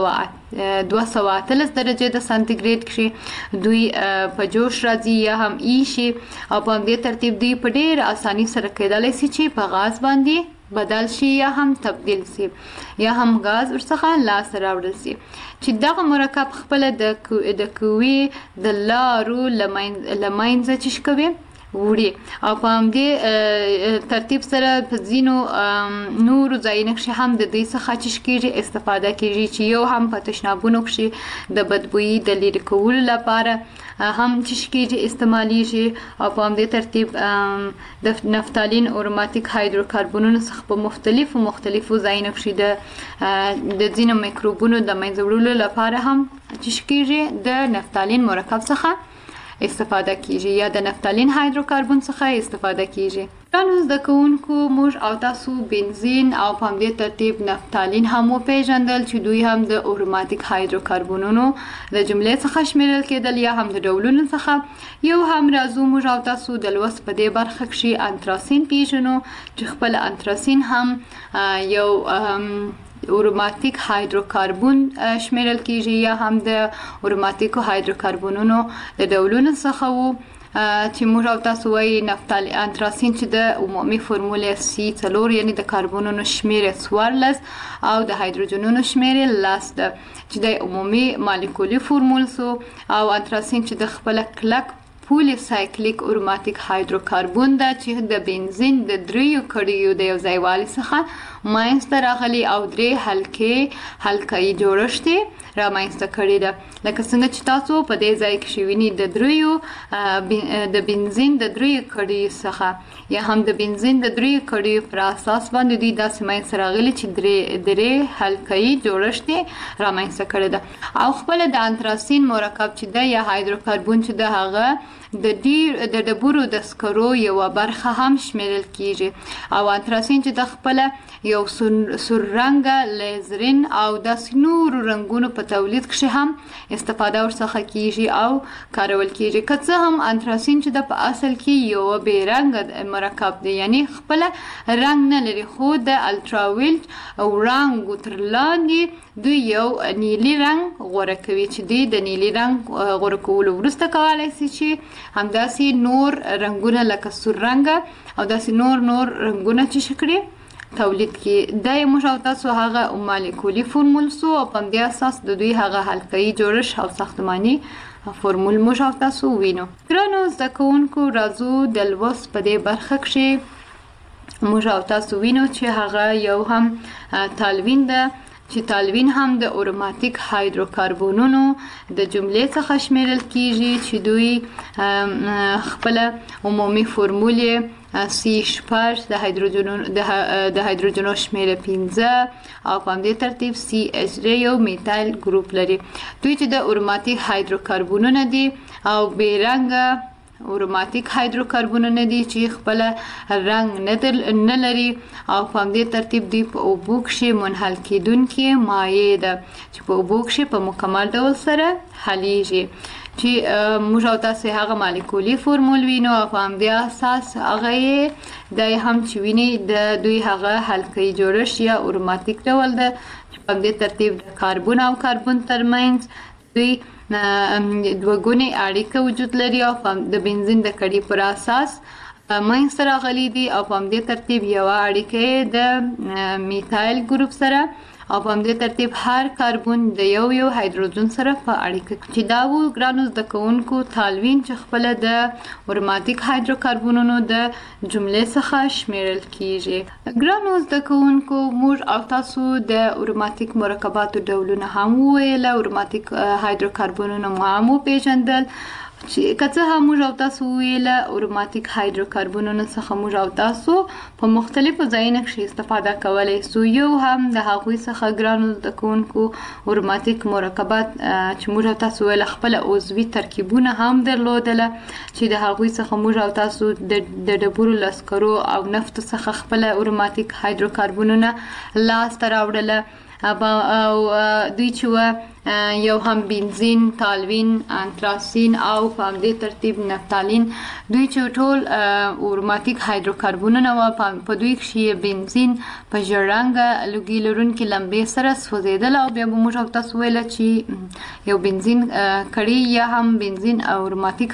213 درجه د سانتیګریډ کې دوی په جوش راځي یا هم ایشي او په دې ترتیب دوی په ډېر اساني سره کېدلی شي چې په غاز باندې بدل شي یا هم تبدیل شي یا هم غاز ورڅخه لاس راوړل شي چې دغه مرکب خپل د قوي د لارو لمینځه چې کوي وړي او په همدې ترتیب سره په ځینو نورو ځایونو کې هم د دې څخه چې کېږي استفاده کېږي چې یو هم په تشنابونو کې د بدبویي د لرې کولو لپاره هم چې کېږي استعمالیږي او په همدې ترتیب د نفتالین اروماتیک هایدروکاربونونو څخه په مختلفو ځایونو کې د ځینو میکروبونو د منځه وړلو لپاره هم چې کېږي د نفتالین مرکب څخه استفاده کیږي یا د نفتالین هایدروکاربون څخه استفاده کیږي. نو زده کوونکو موږ او تاسو بنزین او په همدې ترتیب نفتالین هم وپېژندل چې دوی هم د اروماتیک هایدروکاربونونو د جملې څخه شمیرل کېدل یا هم د ډولونو څخه. یو هم راځو موږ او تاسو د لوست په دې برخه کې انتراسین پیژنو چې خپل انتراسین هم یو اروماتیک هایدروکاربون شمیرل کیږي یا هم د اروماتیک هایدروکاربونونو د ډولونو څخه وو چې موږ او تاسو وایي نفتالین انتراسین چې د عمومي فرمول C4 یعنی د کاربونونو شمیر 14 او د هایدروجنونو شمیر 10 ده چې د عمومي مالیکولي فرمول سو او انتراسین چې د خپل کلک پولی سایکلیک اروماتیک هایدروکاربون ده چې د بنزین د دریو کړیو د یو ځای والي څخه ماینسته راغلي او درې حلقه‌ای جوړښت رامنځته کړی ده. لکه څنګه چې تاسو په دې ځای کې وینئ د دریو د بنزین د دریو کړیو څخه یا هم د بنزین د دریو کړیو پر اساس باندې دوی داسې ماینسته راغلي چې درې حلقه‌ای جوړښت رامنځته کړی ده او خپل د انتراسین مرکب چې ده یا هایدروکاربون چې ده هغه د ډبرو د سکرو یو برخه هم شمیرل کیږي او انتراسین چې د خپل یو سور رنګ لیزرین او د نور رنگونو په تولید کې هم استفاده ورڅخه کیږي او کارول کیږي. که څه هم انتراسین چې د په اصل کې یو بې رنګ مرکب دی یعنی خپل رنګ نه لري خو د الټراویلټ او رنګ تر لاندې دوی یو نیلي رنګ غوره کوي چې دوی د نیلي رنګ غوره کولو وروسته کولای شي چې همداسې نور رنگونه لکه سور رنګ او داسې نور رنگونه چې شکړي تولید کی. دا موږ او تاسو هغه مالیکولي فرمول سو او په دې اساس د دوی هغه حلقه‌ای جوړښت او ساختماني فرمول موږ او تاسو وینو. درنو زده کوونکو راځو د لوست په دې برخه کې موږ او تاسو وینو چې هغه یو هم تالوین ده چې تالوین هم د اروماتیک هایدروکاربونونو د جملې څخه شمیرل کیږي چې دوی خپل عمومي فورمول C8 د هایدروجنونو شمیره 15 او په همدې ترتیب CH یو میتایل ګروپ لري. دوی چې د اروماتیک هایدروکاربونونه دي او بیرنګه اروماتیک هایدروکاربونونه دي چې خپل رنګ نه لري او په همدې ترتیب دوی په اوبو کې منحل کیدونکي مایع ده چې په اوبو کې په مکمل ډول سره حلیږي چې موږ او تاسو هغه مالیکولي فورمول وینو او په همدې اساس هغه د هم چې ویني د دوی هغه حلقوي جوړښت یا اروماتیک ډول ده چې په همدې ترتیب د کاربن او کاربن ترمنځ دوی دوګونی اړیکه وجود لري او د بنزین د کړي پر اساس منځ سره غلي دي او په همدې ترتیب یو اړیکه د میتایل ګروپ سره او په همدې ترتیب هر کاربن د یو هایدروجن سره په اړیکه چې دا وو ګرانو د کوونکو تالوین چې خپل د اروماتیک هایدروکاربونونو د جملې څخه شمیرل کیږي. ګرانو د کوونکو موږ او تاسو د اروماتیک مرکباتو ډولونه هم ویل، اروماتیک هایدروکاربونونو هم پیژندل چې کله هم موږ او تاسو ویل اروماتیک هایدروکاربونونو څخه موږ او تاسو په مختلفو ځایونو کې استفاده کولای سو. یو هم د هغوی څخه ګرانو د کوونکو اروماتیک مرکبات چې موږ او تاسو ویل خپل عضوي ترکیبونه هم درلودله چې د هغوی څخه موږ او تاسو د ډبرو لسکرو او نفت څخه خپل اروماتیک هایدروکاربونونه لاس ته راوړل او دوی چې یو هم بنزین، تالوین، انتراسین او په همدې ترتیب نفتالین دوی چې ټول اروماتیک هایدروکاربونونه و په دوی کې بنزین په ژړ رنګه لوګي لرونکي لمبې سره سوځیدل او بیا به موږ تاسو ویل چې یو بنزین کړي یا هم بنزین او اروماتیک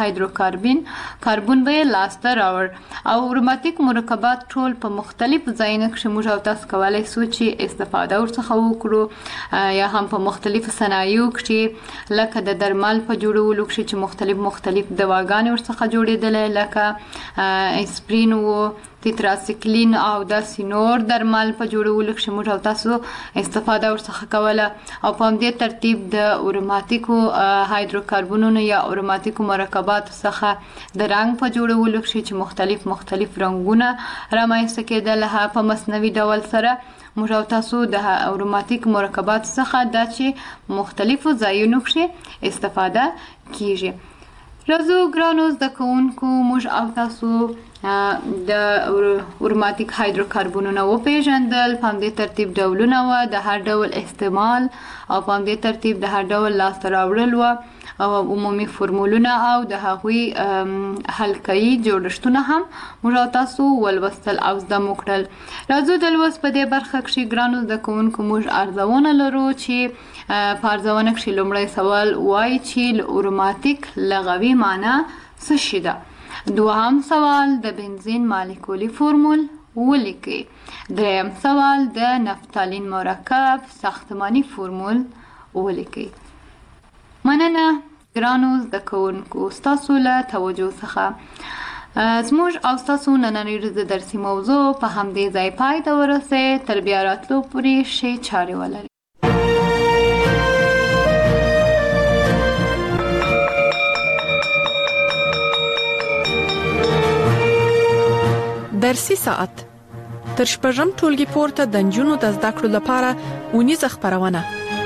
کاربن به لاس ته راوړ او اروماتیک مرکبات ټول په مختلفو ځایونو کې موږ تاسو کولای سو چې استفاده ورڅخه وکړو یا هم په مختلف صنایعو کې لکه د درمل په جوړولو کې چې مختلف دواګانې ورڅخه جوړېدل لکه اسپرین او تیتراسیکلین او د سینور درمل په جوړولو کې موږ تاسو استفاده ورڅخه کوله او په همدې ترتیب د اروماتیکو هایدروکاربونونو یا اروماتیکو مرکبات څخه د رنګ په جوړولو کې چې مختلف رنگونه رامنځته کېدل په مصنوعي ډول سره موږ تاسو د اروماتیک مرکبات څخه د چې مختلفو ځایونو کې استفاده کیږي. راځو ګرانو زده کوونکو موږ او تاسو د اروماتیک هایدروکاربونونه وپیژندل، په همدې ترتیب ډولونه و د هر ډول استعمال او په همدې ترتیب د هر ډول لاسته راوړل و او عمومي فورمولونه او د هغوی حلقوي جوړښتونه هم موږ تاسو ولوستل او زده مو کړل. راځو د لوست په دې برخه کې ګرانو زده کوونکو موږ ارزونه لرو چې په ارزونه کې لومړی سوال وایي چې اروماتیک لغوي معنی څه شي ده. دوهم سوال د بنزین مالیکولي فورمول ولیکئ. دریم سوال د نفتالین مرکب ساختماني فورمول ولیکئ. مننه ګرانو زده کوونکو ستاسو له توجه څخه. زموږ او ستاسو نننۍ ورځې درسي موضوع په همدې ځای پای ته ورسېد. تر بیا راتلو پورې ښې چارې ولرئ. درسي ساعت تر شپږم ټولګي پورته د نجونو د زده کړو لپاره ونیزه خبرونه.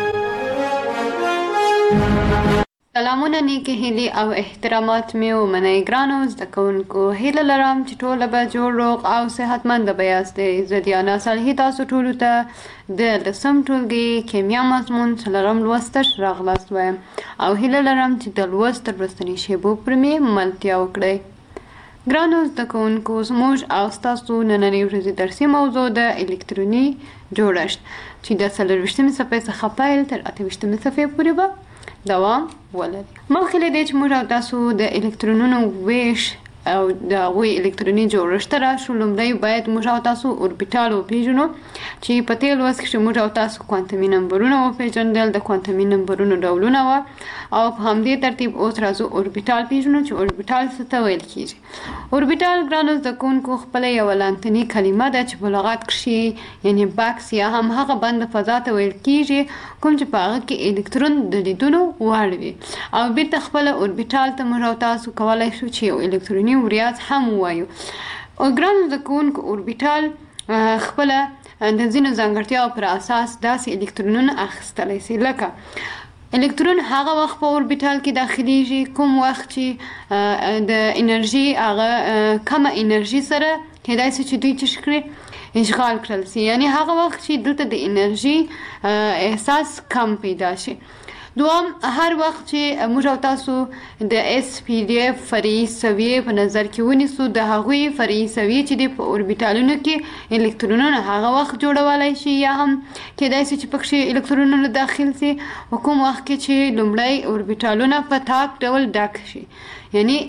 سلامونه، نیکی هیلې او احترامات مې ومنئ. ګرانو زده کوونکو، هیله لرم چې ټوله به جوړ روغ او صحتمند به یاستئ. زه دیانا صالحي تاسو ټولو ته د 10م ټولګي کیمیا مضمون 4م لوست ته راغلاست وایم او هیله لرم چې د لوست تر وروستنۍ شیبو پورې مې ملتیا وکړئ. ګرانو زده کوونکو، زموږ او ستاسو نننۍ ورځې درسي موضوع د الکتروني جوړښت چې د 24مې صفحې څخه پیل تر 28مې صفحې پورې به دوام ولري. مخکې له دې چې موږ او تاسو د الکترونونو ویش او د هغوی الکتروني جوړښت ته راشو، لومړی باید موږ او تاسو اوربیټال وپیژنو چې په تېر لوست کې موږ او تاسو کوانتمي نمبرونه وپیژندل. د کوانتمي نمبرونو ډولونه و او په همدې ترتیب اوس راځو اوربیټال پیژنو چې اوربیټال څه ته ویل کیږي. اوربیټال ګرانو زده کوونکو خپله یوه لاندنۍ کلمه ده چې په لغت کښې یعنې بکس یا هم هغه بند فضا ته ویل کیږي کوم چې په هغه کې الکترون د لیدلو وړ وي. او بیرته خپله اوربیټال ته موږ او تاسو کولی شو چې یو الکتروني وریاض هم ووایو. ګرانو زده کوونکو اوربیټال خپله د ځینو ځانګړتیاو پر اساس داسې الکترونونه اخیستلی سي لکه الکترون هغه وخت په اوربیټال کې داخليږي کوم وخت چې د انرژي هغه کمه انرژي سره کېدای شي چې دوی څه کړي اشغال کړل سي، یعنی هغه وخت چې دلته د انرژي احساس کم پیدا شي. دوام هر وخت چې موږ او تاسو د SPDF فرعي سویې په نظر کې ونیسو د هغوی فرعي سویې چې په اوربیټالونو کې الکترونونه هغه وخت جوړولای شي یا هم کېدای شي چې پکې الکترونونه داخل سي کوم وخت کې چې لومړی اوربیټالونه په تاک ډول ډک شي، یعنی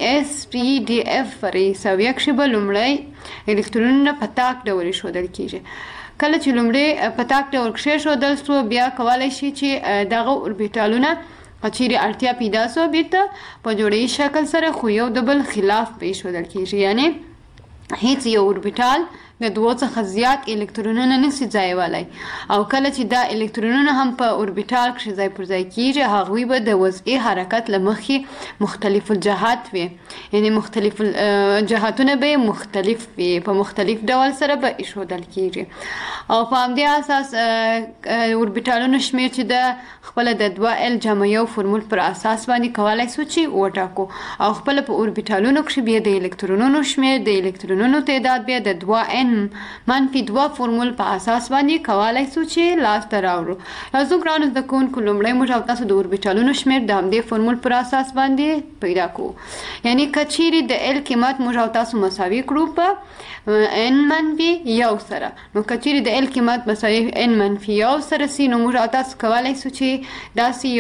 SPDF فرعي سویې کې به لومړی الکترونونه په تاک ډول ایښودل کیږي. کله چې لومړی په تاک ډول کېښودل سو بیا کولی شي چې دغه اوربیټالونه که چیرې اړتیا پیدا سو بیرته په جوړیز شکل سره خو یو د بل خلاف به ایښودل کیږي، یعنی هیڅ یو اوربیټال د دوو څخه زیات الکترونونه نشي ځایولی. او کله چې دا الکترونونه هم په اوربیټال کښې ځای پر ځای کیږي هغوی به د وضعي حرکت له مخې مختلف الجهات وي، یعنی مختلف جهاتونه به مختلف وي په مختلف ډول سره به ایښودل کیږي. او په همدې اساس اوربیټالونو شمیر چې د خپله د 2L جمع یو فورمول پر اساس باندې کولی سو چې وټاکو او خپله په اوربیټالونو کښې بیا د الکترونونو شمیر د الکترونونو تعداد بیا د 2N منفي 2 فورمول په اساس باندې کولی سو چې لاسته راوړو. راځو ګرانو زده کوونکو لومړی موږ او تاسو د اوربیټالونو شمیر د همدې فورمول پر اساس باندې پیدا کوو، یعنی که چیرې د L قیمت موږ او تاسو مساوي کړو په N منفي یو سره، نو که چیرې د L قیمت مساوي N منفي یو سره سي نو موږ او تاسو کولی سو چې داسې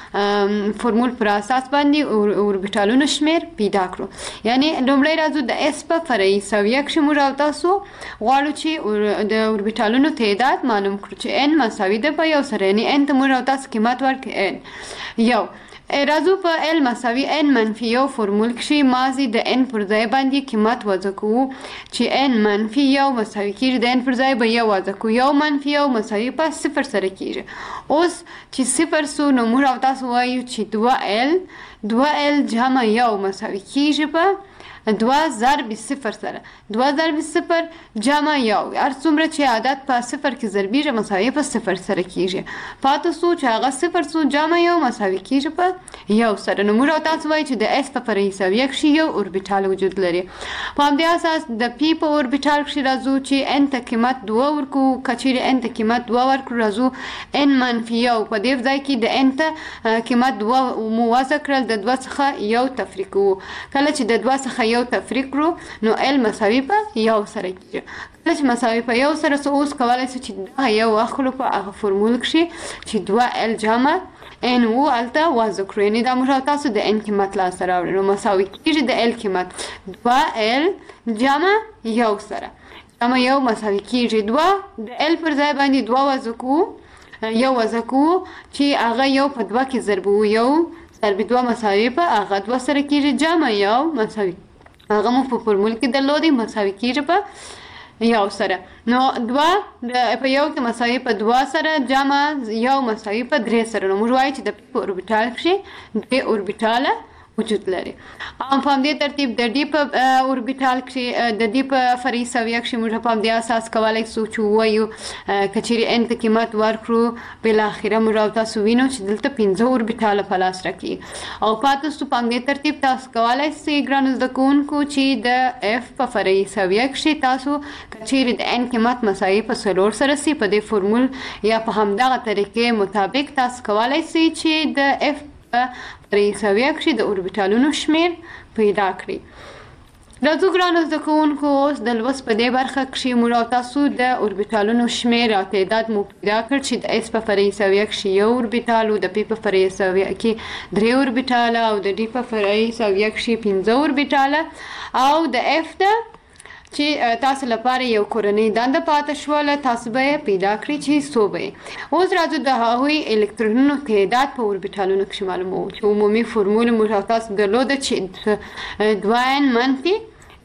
یو فورمول پر اساس باندې اوربیټالونو شمیر پیدا کړو. یعنی لومړی راځو د S په فرعي سویه کښې موږ او تاسو غواړو چې د اوربیټالونو تعداد معلوم کړو چې N مساوي ده په یو سره، یعنی N ته موږ او تاسو قیمت ورکړو N یو. راځو په L مساوي N منفي یو فورمول کښې ماضي د N پر ځای باندې قیمت وضع کوو چې N منفي یو مساوي کېږي د N پر ځای به یو وضع کوو، یو منفي یو مساوي په صفر سره کېږي. اوس چې صفر سو نو موږ او تاسو وایو چې 2L جمع یو مساوي کېږي په 2 ضرب صفر سره، 2 ضرب صفر جمع یو، هر څومره چې عدد په صفر کې ضربیږي مساوي په صفر سره کېږي. پاته سو چې هغه صفر سو جمع یو مساوي کېږي په یو سره. نو موږ او تاسو وایو چې د S په فرعي سویه کښې یو اوربیټال وجود لري. په همدې اساس د P په اوربیټال کښې راځو چې N ته قیمت 2 ورکو، که چیرې N ته قیمت 2 ورکړو راځو N منفي یو په دې ځای کې د N ته قیمت 2 مو وضع کړل، د 2 څخه یو تفریق کوو. کله چې د 2 څخه یو تفریق کړو نو L مساوي په یو سره کېږي. کله چې مساوي په یو سره سو اوس کولی سو چې دا یو واخلو په هغه فورمول کښې چې 2L جمع N و هلته وضع کړو، یعنې دا موږ او تاسو د N قیمت لاسته راوړو نو مساوي کېږي د L قیمت 2L جمع یو سره، جمع یو مساوي کېږي 2 د L پر ځای باندې 2 وضع کوو، یو وضع کوو چې هغه یو په 2 کې ضربو، یو ضرب 2 مساوي په هغه 2 سره کېږي جمع یو مساوي هغه مو په فورمول کې درلودی مساوي کېږي په یو سره. نو 2 په یو کې مساوي په 2 سره جمع یو مساوي په 3 سره. نو موږ وایو چې د P په اوربیټال کښې 3 اوربیټاله وجود لري. په همدې ترتیب د D په اوربیټال کښې د D په فرعي سویه کښې موږ په همدې اساس کولی سو چې ووایو که چیرې N ته قیمت ورکړو بالاخره موږ او تاسو وینو چې دلته 15 اوربیټاله په لاس راکړي. او پاته سو په همدې ترتیب تاسو کولی سئ ګرانو زده کوونکو چې د F په فرعي سویه کښې تاسو که چیرې د N قیمت مساوي په 4 سره سي په دې فورمول یا په همدغه طریقې مطابق تاسو کولی سئ چې د F فرعي سویه کښې د اوربیټالونو شمیر پیدا کړي. راځو ګرانو زده کوونکو اوس د لوست په دې برخه کښې موږ او تاسو د اوربیټالونو شمیر او تعداد مو پیدا کړ چې د S په فرعي سویه کښې یو اوربیټال و، د P په فرعي سویه کې 3 اوربیټاله او د D په فرعي سویه کښې 15 اوربیټاله او د F د چې تاسو لپاره یو کورنۍ دنده پاتې شوله تاسو به پیدا کړئ چې څو به اوس راځو د هغوی الکترونونو تعداد په اوربیټالونو کې معلومو چې عمومي فرمول موږ تاسو درلوده چې 2n منفي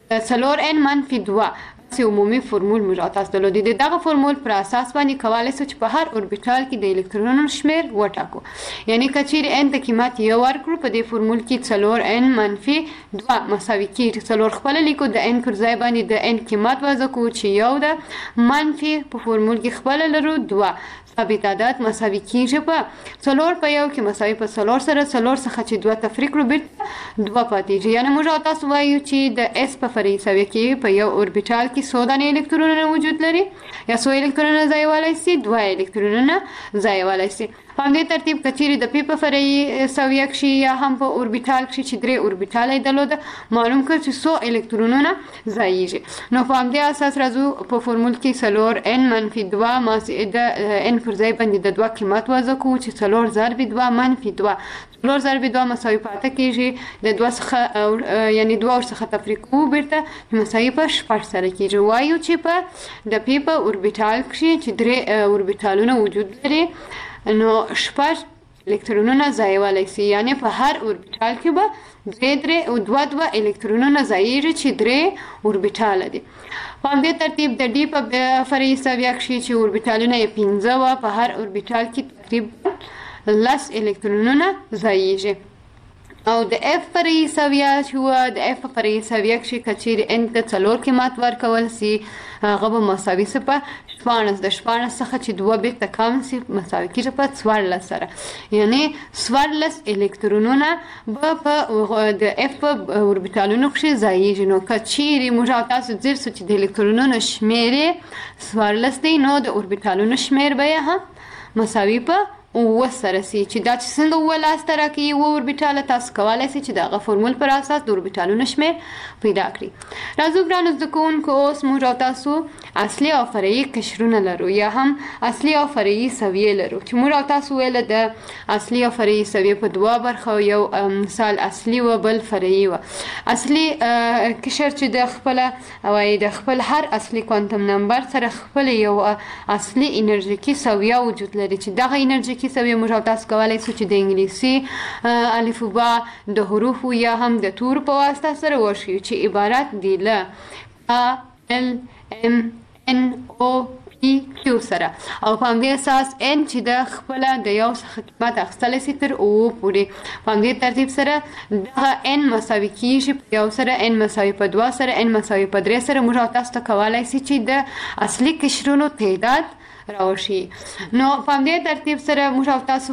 4n منفي 2 چې عمومي فرمول موږ تاسو درلوده دغه فرمول پر اساس باندې کولای شو چې په هر اوربیټال کې د الکترونونو شمیر وټاکو یعنی کچیر n ته قیمت یو ورکړو په دې فرمول کې 4n منفي 2 مساوي کیږي 4 خپل لیکو د n پر ځای باندې د n قیمت وضع کو چې یو د منفي په فرمول کې خپل لرو 2 ثابت عدد مساوي کیږي په 4 په یو کې مساوي په 4 سره 4 څخه چې 2 تفریق کړو بیرته 2 پاتېږي یعنی موږ تاسو وایو چې د s په فرعي سویه کې په یو اوربیټال کې 100 دانې الکترونونه وجود لري یا 100 الکترونونه ځای والای شي 2 الکترونونه ځای والای شي په دې ترتیب کچيري د p په فرعي سویه کې یا هم په اوربیټال کې چې 3 اوربیټال درلوده معلوم کړ چې 100 الکترونونه ځایږي نو په دې اساس راځو په فرمول کې 4n منفي 2 د n پر ځای باندې د 2 قیمت وضع کوو چې 4 ضرب 2 منفي 2 4 ضرب 2 مساوي پاتې کیږي د 2 څخه یعنی 2 څخه تفریق کوو بیرته مساوي په 6 سره کیږي وایو چې په د p په اوربیټال کې چې 3 اوربیټالونه وجود لري نو 6 الکترونونه ځای والای شي یعنی په هر اوربیټال کې به 2 الکترونونه ځایږي چې 3 اوربیټال دي په دې ترتیب د d په فرعي سویه کې چې اوربیټالونه 15 و په هر اوربیټال کې تقریبا 10 الکترونونه ځایږي او د f فرعي سویه چې د f فرعي سویه کې کچیر n ته 4 قیمت ورکول شي هغه به مساوي سي په 14 د 14 څخه چې 2 بیرته کم سي مساوي کیږي په 14 سره یعنی 14 الکترونونه په د f په اوربیټالونو کې ځایږي نو کچيري موږ تاسو ځیر چې د الکترونونو شمیر 14 دی نو د اوربیټالونو شمیر به هم مساوي په وسره سي چې دا چې څنګه ولاست راکې و اوربیټال تاسو کولای شئ چې دغه فرمول پر اساس د اوربیټالونو شمیر پیدا کړئ راځو ګرانو زده کوونکو اوس موږ تاسو اصلي او فرعي قشرونه لرو یا هم اصلي او فرعي سویې لرو چې موږ تاسو ویل د اصلي او فرعي سویې په دوه برخو یو مثال اصلي و بل فرعي و اصلي قشر چې د خپل او د خپل هر اصلي کوانټم نمبر سره خپل یو اصلي انرژیکي سویه وجود لري چې دغه انرژي کې سویه موږ تاسو کولای شو چې د انګلیسي الفبا د حروف یا هم د تور په واسطه سره وشي چې عبارت دی ل ا ال ام ان او پی کیو سره او په دې اساس n چې د خپل د یو څخه قیمت اخستل سي تر او پورې په دې ترتیب سره د n مساوي کیږي یو سره n مساوي په 2 سره n مساوي په 3 سره موږ تاسو ته کولای شي چې د اصلي قشرونو تعداد راوشي نو په دې ترتیب سره موږ تاسو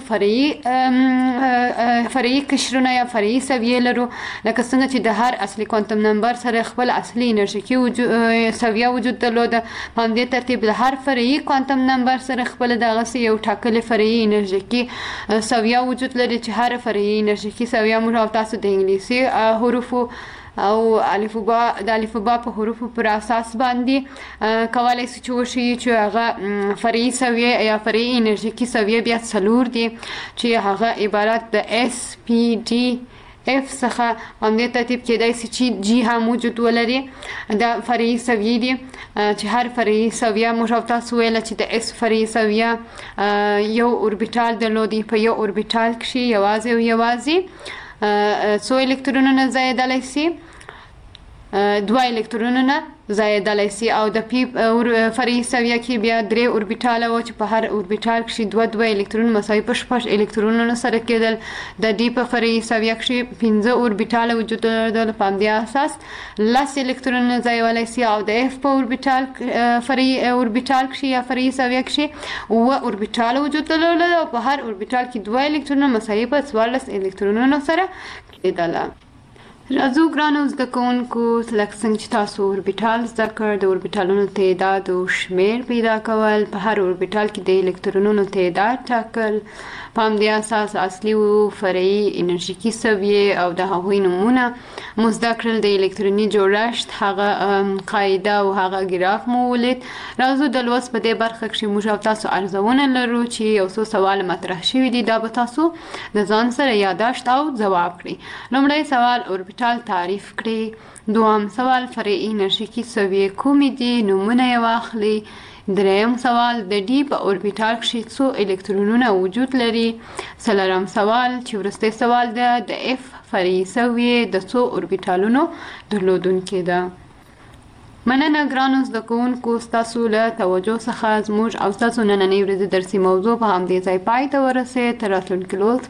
فرعي قشرونه یا فرعي سویې لرو لکه څنګه چې د هر اصلي کوانټم نمبر سره خپل اصلي انرژیکي سویه وجود درلوده په دې ترتیب د هر فرعي کوانټم نمبر سره خپل دغه یو ټاکلې فرعي انرژیکي سویه وجود لري چې هر فرعي انرژیکي سویه موږ تاسو د انګلیسي حروفو او الفبا د الفبا په حروفو پر اساس باندې کولای شي چې وشي چې هغه فرعي سویه یا فرعي انرژیکي سویه بیا څلور دي چې هغه عبارت د اس پی ډي اف څخه هم دې ترتیب کېدای شي چې جی هم وجود ولري د فرعي سویه دي چې هر فرعي سویه موږ تاسو ویل چې د اس فرعي سویه یو اوربیټال درلودي په یو اوربیټال کې یوازې څو الکترونونه زیاتدلی شي 2 الکترونونه زیاتدلی شي او د پی فرعي سویه کې بیا 3 اوربیټال او چې په هر اوربیټال کې 2 الکترون مساوي په 6 الکترونونو سره کېدل د ډي په فرعي سویه کې 15 اوربیټال وجود درلود په دې اساس 10 الکترونونه زیاتدلی شي او د اف په اوربیټال فرعي اوربیټال کې یا فرعي سویه کې و اوربیټال وجود درلود او په هر اوربیټال کې 2 الکترونونه مساوي په 14 الکترونونو سره کېدل راځو ګرانو زده کوونکو لکه څنګه چې تاسو اوربیټال زده کړ د اوربیټالونو تعداد او شمیر پیدا کول په هر اوربیټال کې د الکترونونو تعداد ټاکل په همدې اساس اصلي او فرعي انرژیکي سویې او د هغوی نومونه مو زده کړل د الکتروني جوړښت هغه قاعده او هغه ګراف مو ولید راځو د لوست په دې برخه کې موږ تاسو ارزونه لرو چې یو څو سوال مطرح شوي دي دا به تاسو د ځان سره یادداشت او ځواب کړئ لومړی سوال اوربیټال تعریف کړي. دوام سوال فرعي نشکی سویې کومې دي؟ نومونه یې واخلي. دریم سوال د ډي په اوربیټال کې څو الکترونونه وجود لري. څلورم سوال چې وروستی سوال ده د اف فرعي سویې د څو اوربیټالونو درلودونکې ده. مننه ګرانو زده کوونکو، ستاسو له توجه څخه زموږ او ستاسو نننۍ ورځې درسي موضوع په همدې ځای پای ته ورسېد. تر راتلونکي لوست